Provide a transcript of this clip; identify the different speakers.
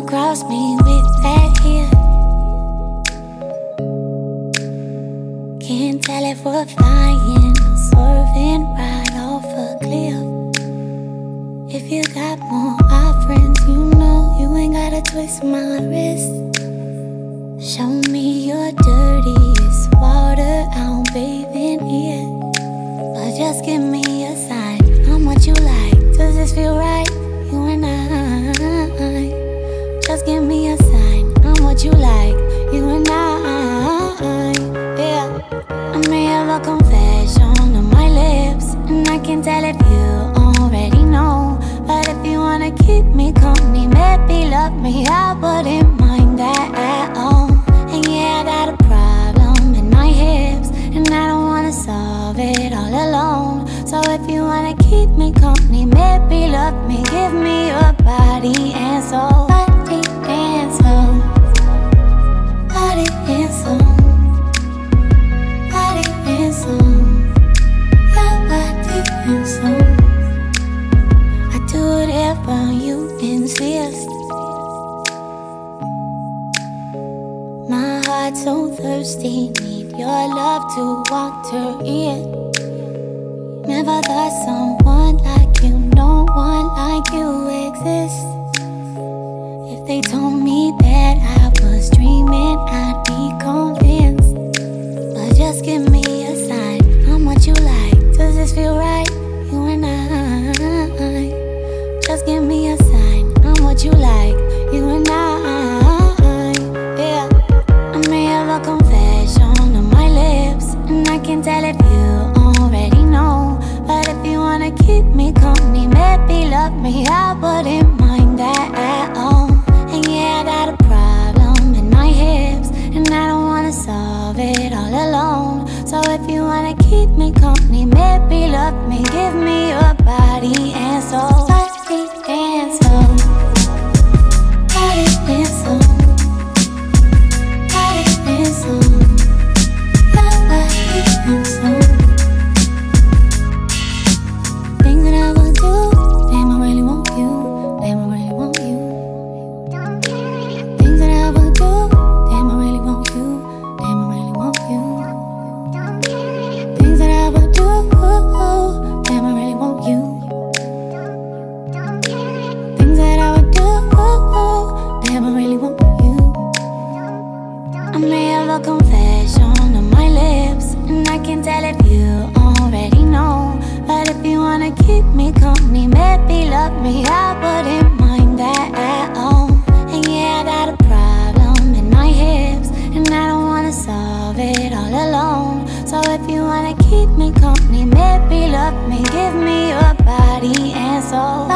Speaker 1: across me with that ear. Can't tell if we're flying or swerving right off a cliff. If you got more offerings, you know you ain't gotta twist my wrist. Show me your dirtiest water, I'll bathe in it. But just give me a sign, I'm what you like. Does this feel right? You and I. Just give me a sign, I'm what you like. You and I. Yeah. I may have a confession on my lips, and I can tell if you already know. But if you wanna keep me company, maybe love me, I wouldn't mind that at all. And yeah, I got a problem in my hips, and I don't wanna solve it all alone. So if you wanna keep me company, maybe love me, give me your body and soul. Body and soul. Body and soul. Body and soul. Your body and soul. I do whatever you insist. My heart's so thirsty, need your love to water it. Never thought someone like you, no one like you exists. If they told me that I was dreaming, I'd be convinced. But just give me a sign, I'm what you like. Does this feel right? You and I. Just give me a sign, I'm what you like. You and I. Yeah. I may have a confession on my lips, and I can tell if you already know. But if you wanna keep me company, maybe love me, I wouldn't mind that at all. And yeah, I got a problem in my hips, and I don't wanna solve it all alone. So if you wanna keep me company, maybe love me, give me your body and soul. Body and soul. Body and soul. Body and soul. Your body and soul. Things that I will do, damn, I really want you. Damn, I really want you. Things that I will do, damn, I really want you. Damn, I really want you. Things that I will do, damn, I really want you. Things that I would do, damn, I really want you. I may have a confession on my lips, and I can tell if you already know. But if you wanna keep me company, maybe love me, I wouldn't mind that at all. And yeah, I got a problem in my hips, and I don't wanna solve it all alone. So if you wanna keep me company, maybe love me, give me your body and soul.